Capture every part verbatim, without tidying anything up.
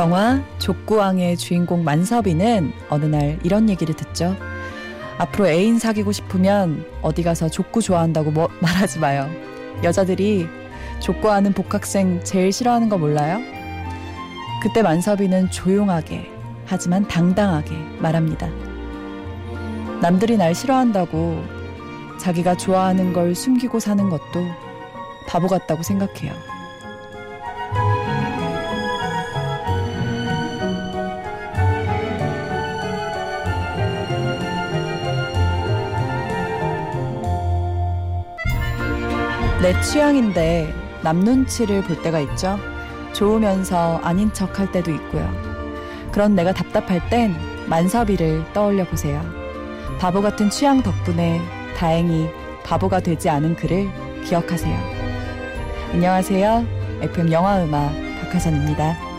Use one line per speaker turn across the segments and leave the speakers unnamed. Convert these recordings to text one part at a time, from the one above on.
영화 족구왕의 주인공 만섭이는 어느 날 이런 얘기를 듣죠. 앞으로 애인 사귀고 싶으면 어디 가서 족구 좋아한다고 뭐 말하지 마요. 여자들이 족구하는 복학생 제일 싫어하는 거 몰라요? 그때 만섭이는 조용하게 하지만 당당하게 말합니다. 남들이 날 싫어한다고 자기가 좋아하는 걸 숨기고 사는 것도 바보 같다고 생각해요. 내 취향인데 남 눈치를 볼 때가 있죠. 좋으면서 아닌 척 할 때도 있고요. 그런 내가 답답할 땐 만섭이를 떠올려 보세요. 바보 같은 취향 덕분에 다행히 바보가 되지 않은 그를 기억하세요. 안녕하세요. 에프엠 영화음악 박하선입니다.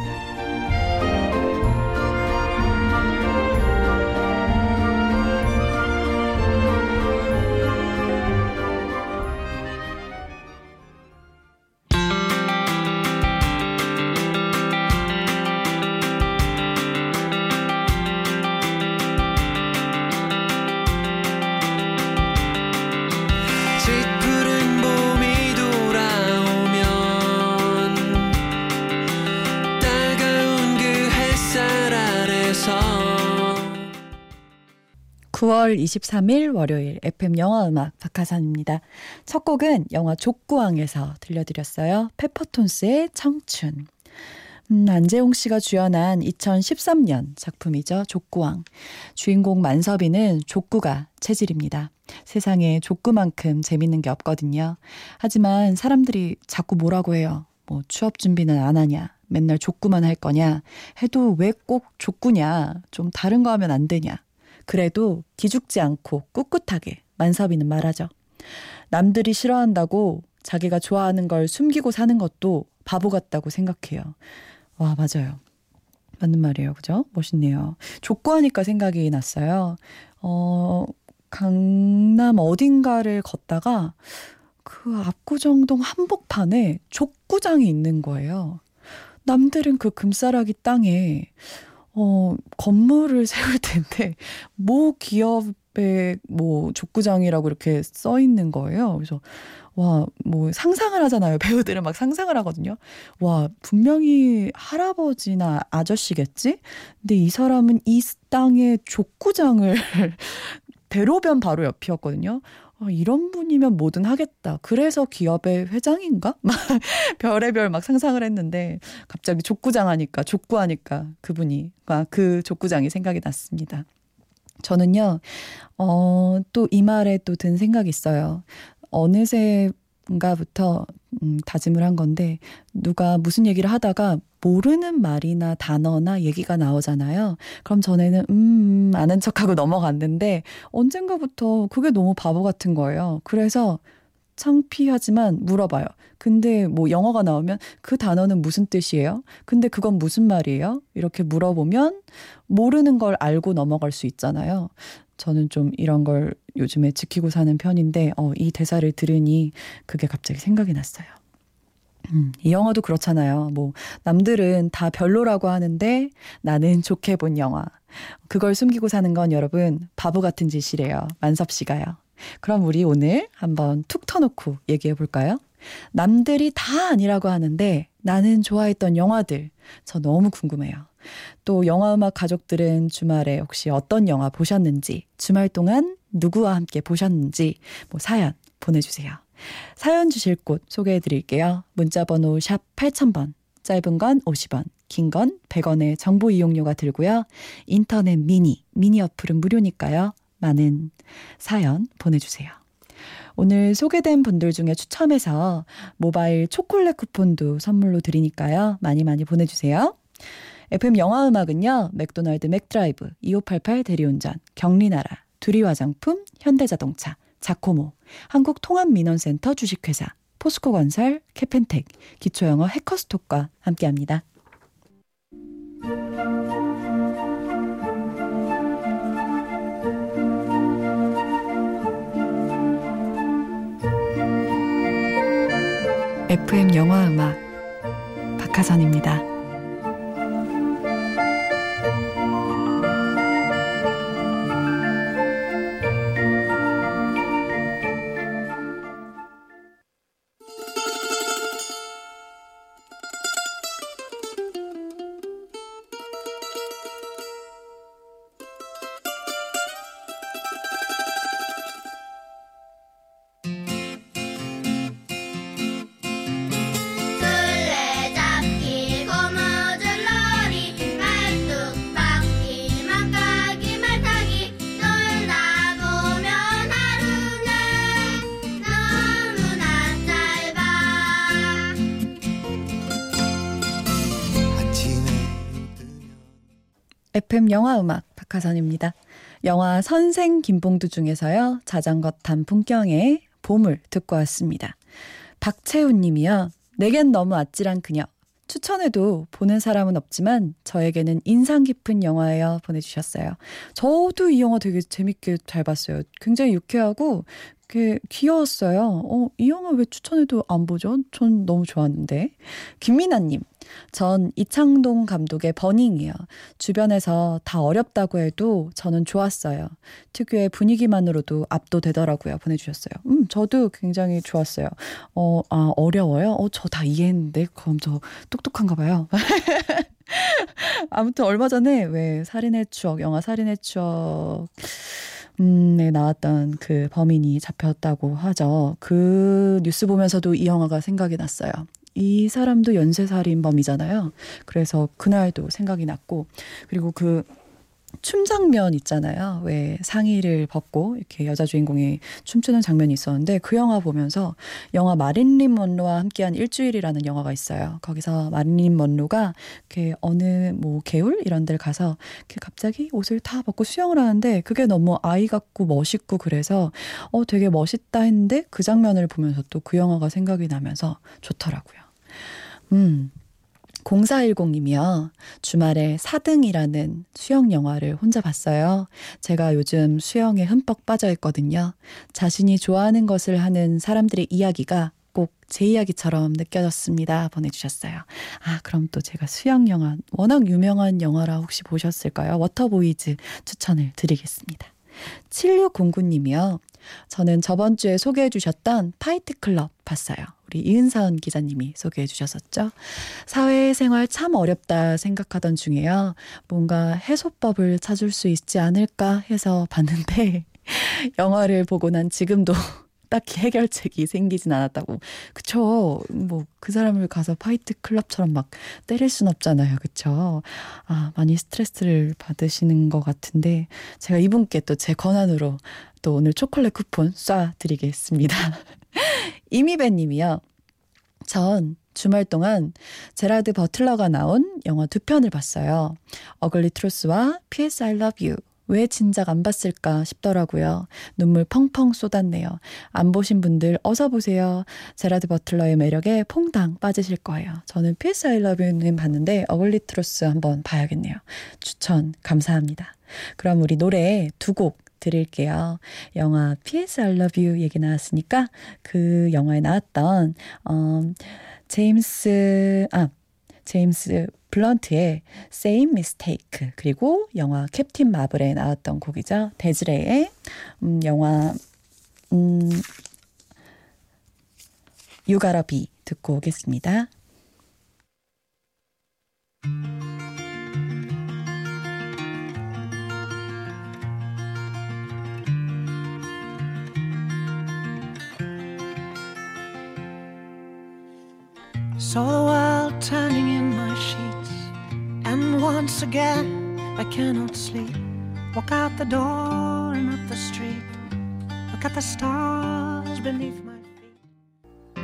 구월 이십삼일 월요일 에프엠 영화음악 박하선입니다. 첫 곡은 영화 족구왕에서 들려드렸어요. 페퍼톤스의 청춘. 음, 안재홍 씨가 주연한 이천십삼 년 작품이죠. 족구왕. 주인공 만섭이는 족구가 체질입니다. 세상에 족구만큼 재밌는 게 없거든요. 하지만 사람들이 자꾸 뭐라고 해요. 뭐 취업 준비는 안 하냐. 맨날 족구만 할 거냐. 해도 왜 꼭 족구냐. 좀 다른 거 하면 안 되냐. 그래도 기죽지 않고 꿋꿋하게 만섭이는 말하죠. 남들이 싫어한다고 자기가 좋아하는 걸 숨기고 사는 것도 바보 같다고 생각해요. 와, 맞아요. 맞는 말이에요. 그죠? 멋있네요. 족구하니까 생각이 났어요. 어, 강남 어딘가를 걷다가 그 압구정동 한복판에 족구장이 있는 거예요. 남들은 그 금싸라기 땅에 어, 건물을 세울 텐데, 모 기업의 뭐 족구장이라고 이렇게 써 있는 거예요. 그래서, 와, 뭐 상상을 하잖아요. 배우들은 막 상상을 하거든요. 와, 분명히 할아버지나 아저씨겠지? 근데 이 사람은 이 땅에 족구장을 대로변 바로 옆이었거든요. 어, 이런 분이면 뭐든 하겠다. 그래서 기업의 회장인가? 막 별의별 막 상상을 했는데 갑자기 족구장 하니까 족구하니까 그분이 그 족구장이 생각이 났습니다. 저는요. 어, 또 이 말에 또 든 생각이 있어요. 어느새인가부터 음, 다짐을 한 건데 누가 무슨 얘기를 하다가 모르는 말이나 단어나 얘기가 나오잖아요. 그럼 전에는 음 아는 척하고 넘어갔는데 언젠가부터 그게 너무 바보 같은 거예요. 그래서 창피하지만 물어봐요. 근데 뭐 영어가 나오면 그 단어는 무슨 뜻이에요? 근데 그건 무슨 말이에요? 이렇게 물어보면 모르는 걸 알고 넘어갈 수 있잖아요. 저는 좀 이런 걸 요즘에 지키고 사는 편인데 어, 이 대사를 들으니 그게 갑자기 생각이 났어요. 음, 이 영화도 그렇잖아요. 뭐 남들은 다 별로라고 하는데 나는 좋게 본 영화. 그걸 숨기고 사는 건 여러분 바보 같은 짓이래요. 만섭 씨가요. 그럼 우리 오늘 한번 툭 터놓고 얘기해 볼까요? 남들이 다 아니라고 하는데 나는 좋아했던 영화들. 저 너무 궁금해요. 또 영화음악 가족들은 주말에 혹시 어떤 영화 보셨는지, 주말 동안 누구와 함께 보셨는지 뭐 사연 보내주세요. 사연 주실 곳 소개해드릴게요. 문자번호 샵 팔천 번, 짧은 건 오십 원, 긴 건 백 원의 정보 이용료가 들고요. 인터넷 미니, 미니 어플은 무료니까요. 많은 사연 보내주세요. 오늘 소개된 분들 중에 추첨해서 모바일 초콜릿 쿠폰도 선물로 드리니까요. 많이 많이 보내주세요. 에프엠 영화음악은요. 맥도날드 맥드라이브, 이오팔팔 대리운전, 경리나라, 두리화장품, 현대자동차, 자코모, 한국통합민원센터 주식회사, 포스코건설, 캐펜텍, 기초영어 해커스톡과 함께합니다. 에프엠 영화음악 박하선입니다. 에프엠 영화음악 박하선입니다. 영화 선생 김봉두 중에서요. 자전거 탄 풍경의 보물 듣고 왔습니다. 박채훈 님이요. 내겐 너무 아찔한 그녀. 추천해도 보는 사람은 없지만 저에게는 인상 깊은 영화예요. 보내주셨어요. 저도 이 영화 되게 재밌게 잘 봤어요. 굉장히 유쾌하고 그 귀여웠어요. 어, 이 영화 왜 추천해도 안 보죠? 전 너무 좋았는데. 김민아님, 전 이창동 감독의 버닝이요. 주변에서 다 어렵다고 해도 저는 좋았어요. 특유의 분위기만으로도 압도되더라고요. 보내주셨어요. 음, 저도 굉장히 좋았어요. 어, 아, 어려워요? 어, 저 다 이해했는데 그럼 저 똑똑한가 봐요. 아무튼 얼마 전에 왜 살인의 추억, 영화 살인의 추억 음, 네, 나왔던 그 범인이 잡혔다고 하죠. 그 뉴스 보면서도 이 영화가 생각이 났어요. 이 사람도 연쇄살인범이잖아요. 그래서 그날도 생각이 났고, 그리고 그 춤 장면 있잖아요. 왜 상의를 벗고 이렇게 여자 주인공이 춤추는 장면이 있었는데 그 영화 보면서 영화 마릴린 먼로와 함께한 일주일이라는 영화가 있어요. 거기서 마릴린 먼로가 이렇게 어느 뭐 개울 이런 데를 가서 이렇게 갑자기 옷을 다 벗고 수영을 하는데 그게 너무 아이 같고 멋있고 그래서 어 되게 멋있다 했는데 그 장면을 보면서 또 그 영화가 생각이 나면서 좋더라고요. 음. 공사일공 님이요. 주말에 사등이라는 수영 영화를 혼자 봤어요. 제가 요즘 수영에 흠뻑 빠져 있거든요. 자신이 좋아하는 것을 하는 사람들의 이야기가 꼭 제 이야기처럼 느껴졌습니다. 보내주셨어요. 아, 그럼 또 제가 수영 영화, 워낙 유명한 영화라 혹시 보셨을까요? 워터보이즈 추천을 드리겠습니다. 칠육공구 님이요. 저는 저번 주에 소개해 주셨던 파이트클럽 봤어요. 우리 이은사은 기자님이 소개해 주셨었죠. 사회생활 참 어렵다 생각하던 중에요. 뭔가 해소법을 찾을 수 있지 않을까 해서 봤는데 영화를 보고 난 지금도 딱히 해결책이 생기진 않았다고. 그쵸. 뭐 그 사람을 가서 파이트 클럽처럼 막 때릴 순 없잖아요. 그쵸. 아, 많이 스트레스를 받으시는 것 같은데 제가 이분께 또 제 권한으로 또 오늘 초콜릿 쿠폰 쏴드리겠습니다. 이미배 님이요. 전 주말 동안 제라드 버틀러가 나온 영화 두 편을 봤어요. 어글리 트루스와 피에스 I Love You. 왜 진작 안 봤을까 싶더라고요. 눈물 펑펑 쏟았네요. 안 보신 분들 어서 보세요. 제라드 버틀러의 매력에 퐁당 빠지실 거예요. 저는 피에스 I Love You는 봤는데 어글리 트루스 한번 봐야겠네요. 추천 감사합니다. 그럼 우리 노래 두 곡 드릴게요. 영화 피에스 I Love You 얘기 나왔으니까 그 영화에 나왔던 어, 제임스 아 제임스 블런트의 Same Mistake 그리고 영화 캡틴 마블에 나왔던 곡이죠. 데즈레의 음, 영화 음, You Gotta Be 듣고 오겠습니다.
Saw the world turning in my sheets, and once again I cannot sleep. Walk out the door and up the street, look at the stars beneath my feet.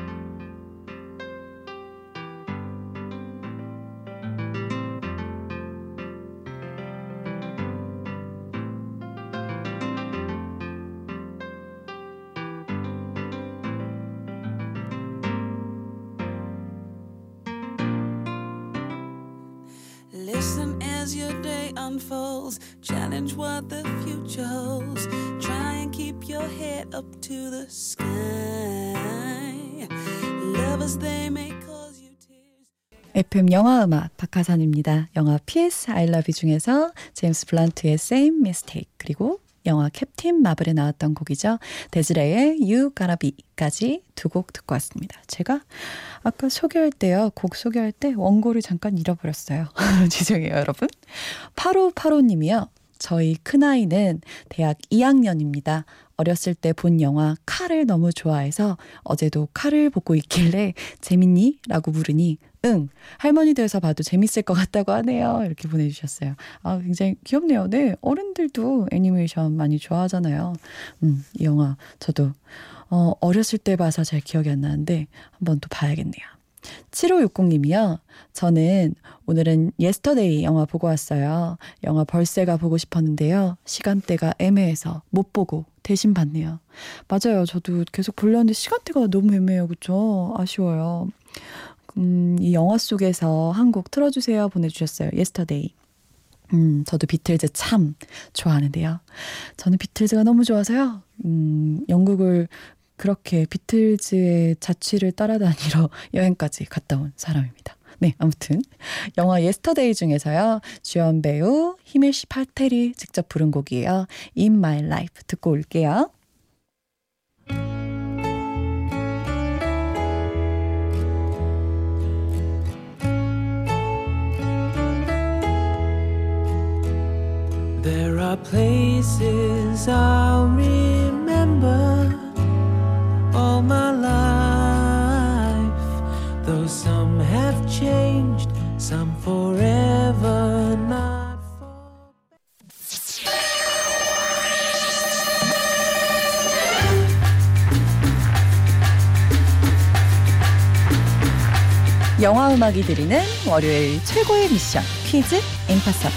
Listen as your day unfolds. Challenge what the future holds. Try and keep your head up to the sky. Lovers they may cause you tears.
에프엠 영화음악 박하선입니다. 영화 피에스 I Love You 중에서 제임스 블런트의 Same Mistake 그리고 영화 캡틴 마블에 나왔던 곡이죠. 데즈레의 You Gotta Be까지 두 곡 듣고 왔습니다. 제가 아까 소개할 때요. 곡 소개할 때 원고를 잠깐 잃어버렸어요. 죄송해요 여러분. 팔오팔오 님이요. 저희 큰아이는 대학 이 학년입니다. 어렸을 때 본 영화 칼을 너무 좋아해서 어제도 칼을 보고 있길래 재밌니? 라고 물으니 응, 할머니 돼서 봐도 재밌을 것 같다고 하네요. 이렇게 보내주셨어요. 아, 굉장히 귀엽네요. 네, 어른들도 애니메이션 많이 좋아하잖아요. 음, 이 영화 저도 어, 어렸을 때 봐서 잘 기억이 안 나는데 한번 또 봐야겠네요. 칠오육공님이요. 저는 오늘은 예스터데이 영화 보고 왔어요. 영화 벌새가 보고 싶었는데요. 시간대가 애매해서 못 보고 대신 봤네요. 맞아요. 저도 계속 보려는데 시간대가 너무 애매해요. 그쵸? 아쉬워요. 음, 이 영화 속에서 한 곡 틀어주세요 보내주셨어요. 예스터데이. 음, 저도 비틀즈 참 좋아하는데요. 저는 비틀즈가 너무 좋아서요. 음, 영국을 그렇게 비틀즈의 자취를 따라다니러 여행까지 갔다 온 사람입니다. 네, 아무튼 영화 예스터데이 중에서요. 주연 배우 히메시 파텔이 직접 부른 곡이에요. In My Life 듣고 올게요.
There are places I'll remember all my life, though some have changed, some forever not for.
영화 음악이 드리는 월요일 최고의 미션 퀴즈 임파서블.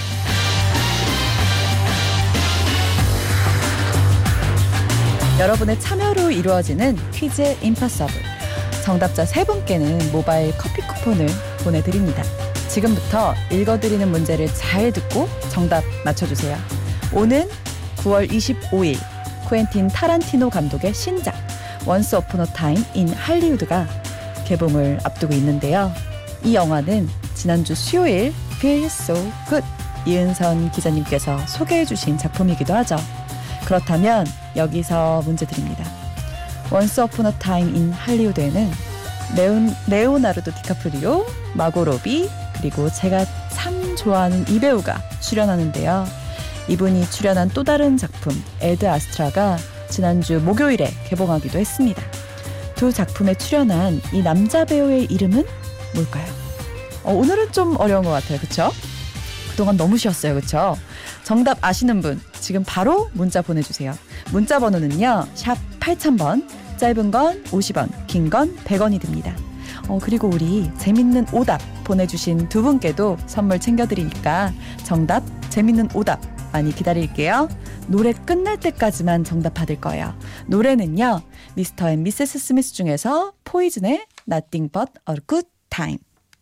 여러분의 참여로 이루어지는 퀴즈 임파서블. 정답자 세 분께는 모바일 커피 쿠폰을 보내드립니다. 지금부터 읽어드리는 문제를 잘 듣고 정답 맞춰주세요. 오는 구월 이십오일 쿠엔틴 타란티노 감독의 신작 원스 어폰 어 타임 인 할리우드가 개봉을 앞두고 있는데요. 이 영화는 지난주 수요일 Feel So Good 이은선 기자님께서 소개해 주신 작품이기도 하죠. 그렇다면 여기서 문제 드립니다. 원스 어폰 어 타임 인 할리우드에는 레온, 레오나르도 디카프리오, 마고 로비, 그리고 제가 참 좋아하는 이 배우가 출연하는데요. 이분이 출연한 또 다른 작품 에드 아스트라가 지난주 목요일에 개봉하기도 했습니다. 두 작품에 출연한 이 남자 배우의 이름은 뭘까요? 어, 오늘은 좀 어려운 것 같아요. 그쵸? 그동안 너무 쉬웠어요. 그쵸? 정답 아시는 분 지금 바로 문자 보내주세요. 문자 번호는요. 샵 팔천 번, 짧은 건 오십 원, 긴 건 백 원이 듭니다. 어, 그리고 우리 재밌는 오답 보내주신 두 분께도 선물 챙겨드리니까 정답, 재밌는 오답 많이 기다릴게요. 노래 끝날 때까지만 정답 받을 거예요. 노래는요. 미스터 앤 미세스 스미스 중에서 포이즌의 Nothing But a Good Time.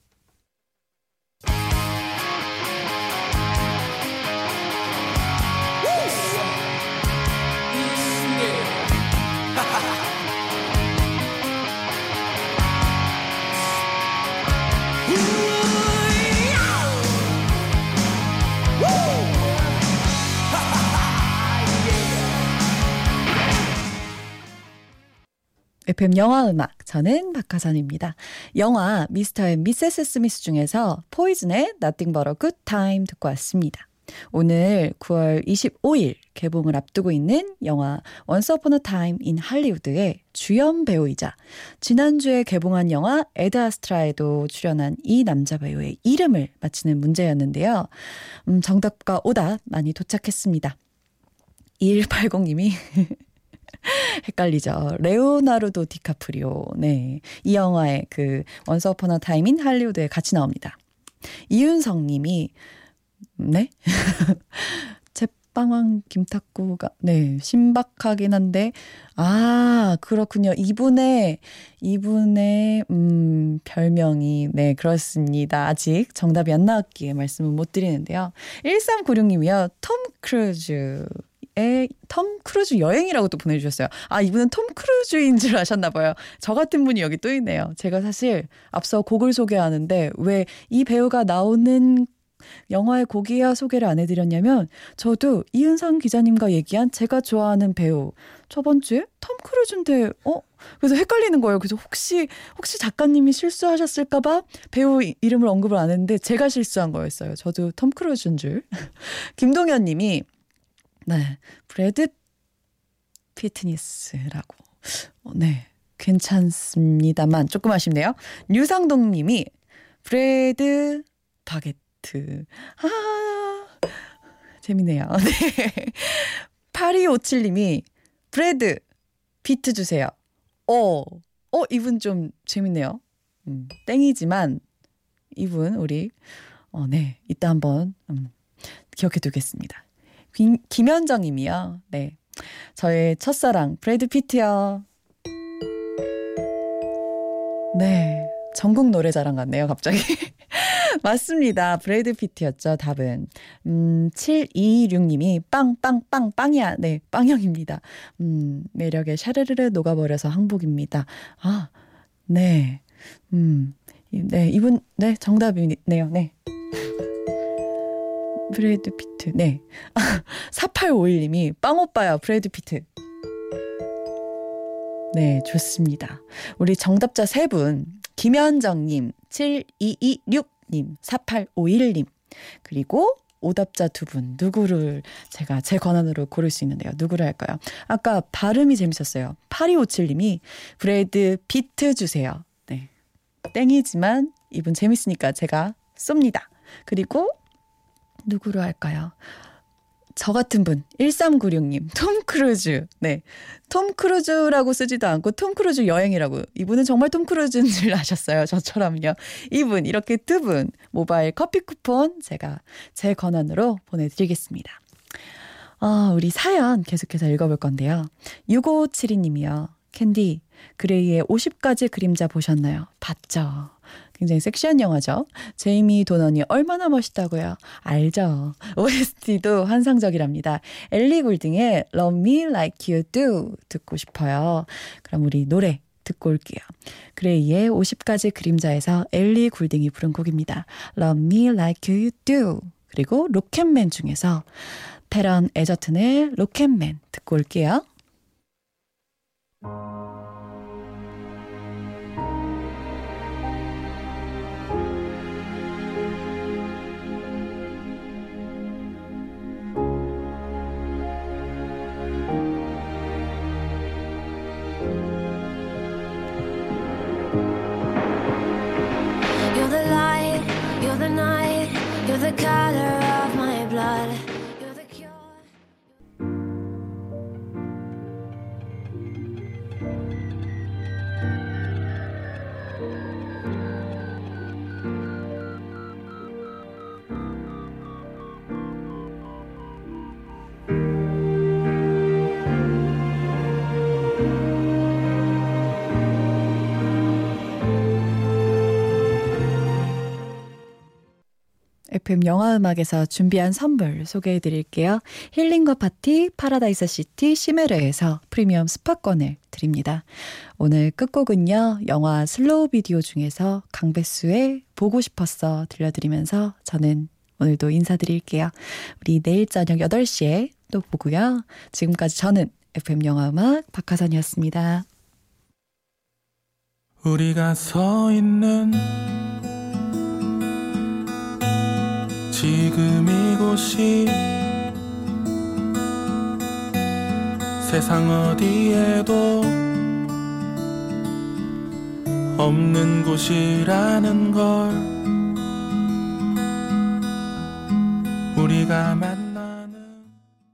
에프엠 영화 음악, 저는 박하선입니다. 영화 미스터 앤 미세스 스미스 중에서 포이즌의 Nothing But a Good Time 듣고 왔습니다. 오늘 구월 이십오일 개봉을 앞두고 있는 영화 Once Upon a Time in Hollywood의 주연 배우이자 지난주에 개봉한 영화 에드 아스트라에도 출연한 이 남자 배우의 이름을 맞히는 문제였는데요. 음, 정답과 오답 많이 도착했습니다. 이일팔공님이 헷갈리죠. 레오나르도 디카프리오. 네. 이 영화에 그 원스 어폰 어 타임 인 할리우드에 같이 나옵니다. 이윤성 님이 네? 제빵왕 김탁구가 네, 신박하긴 한데 아, 그렇군요. 이분의 이분의 음, 별명이 네, 그렇습니다. 아직 정답이 안 나왔기에 말씀은 못 드리는데요. 일삼구육님이요. 톰 크루즈 에, 톰 크루즈 여행이라고 또 보내주셨어요. 아, 이분은 톰 크루즈인 줄 아셨나 봐요. 저 같은 분이 여기 또 있네요. 제가 사실 앞서 곡을 소개하는데 왜 이 배우가 나오는 영화의 곡이야 소개를 안 해드렸냐면 저도 이은상 기자님과 얘기한 제가 좋아하는 배우 저번 주에 톰 크루즈인데 어? 그래서 헷갈리는 거예요. 그래서 혹시 혹시 작가님이 실수하셨을까봐 배우 이름을 언급을 안 했는데 제가 실수한 거였어요. 저도 톰 크루즈인 줄. 김동현 님이 네, 브래드 피트니스라고. 어, 네, 괜찮습니다만 조금 아쉽네요. 류상동 님이 브래드 바게트. 아, 재미네요. 네. 팔이오칠님이 브래드 비트 주세요. 어, 어, 이분 좀 재밌네요. 음, 땡이지만 이분 우리 어, 네 이따 한번 음, 기억해 두겠습니다. 김, 김현정님이요. 네, 저의 첫사랑 브래드 피트요. 네, 전국 노래자랑 같네요 갑자기. 맞습니다. 브래드 피트였죠. 답은. 음, 칠이이육님이 빵빵빵 빵이야. 네, 빵형입니다. 음, 매력에 샤르르르 녹아버려서 항복입니다. 아, 네. 음, 네, 이분, 네, 정답이네요. 네. 브래드 피트. 네. 사팔오일님이 빵오빠야, 브래드 피트. 네, 좋습니다. 우리 정답자 세 분. 김현정님, 칠이이육님, 사팔오일님, 그리고 오답자 두 분, 누구를 제가 제 권한으로 고를 수 있는데요. 누구를 할까요? 아까 발음이 재밌었어요. 팔이오칠님이 브래드 피트 주세요. 네, 땡이지만 이분 재밌으니까 제가 쏩니다. 그리고 누구로 할까요? 저 같은 분, 일삼구육님, 톰 크루즈. 네, 톰 크루즈라고 쓰지도 않고 톰 크루즈 여행이라고. 이분은 정말 톰 크루즈인 줄 아셨어요. 저처럼요. 이분, 이렇게 두 분 모바일 커피 쿠폰 제가 제 권한으로 보내드리겠습니다. 아, 우리 사연 계속해서 읽어볼 건데요. 육오칠이님이요. 캔디, 그레이의 오십 가지 그림자 보셨나요? 봤죠. 굉장히 섹시한 영화죠. 제이미 도넌이 얼마나 멋있다고요. 알죠. 오에스티도 환상적이랍니다. 엘리 굴딩의 Love Me Like You Do 듣고 싶어요. 그럼 우리 노래 듣고 올게요. 그레이의 오십 가지 그림자에서 엘리 굴딩이 부른 곡입니다. Love Me Like You Do. 그리고 로켓맨 중에서 테런 에저튼의 로켓맨 듣고 올게요.
You're the color of my blood. You're the cure.
에프엠 영화음악에서 준비한 선물 소개해드릴게요. 힐링과 파티 파라다이스 시티 시메르에서 프리미엄 스파권을 드립니다. 오늘 끝곡은요. 영화 슬로우 비디오 중에서 강백수의 보고 싶었어 들려드리면서 저는 오늘도 인사드릴게요. 우리 내일 저녁 여덟 시에 또 보고요. 지금까지 저는 에프엠 영화음악 박하선이었습니다.
우리가 서 있는 지금 이곳이 세상 어디에도 없는 곳이라는 걸 우리가 만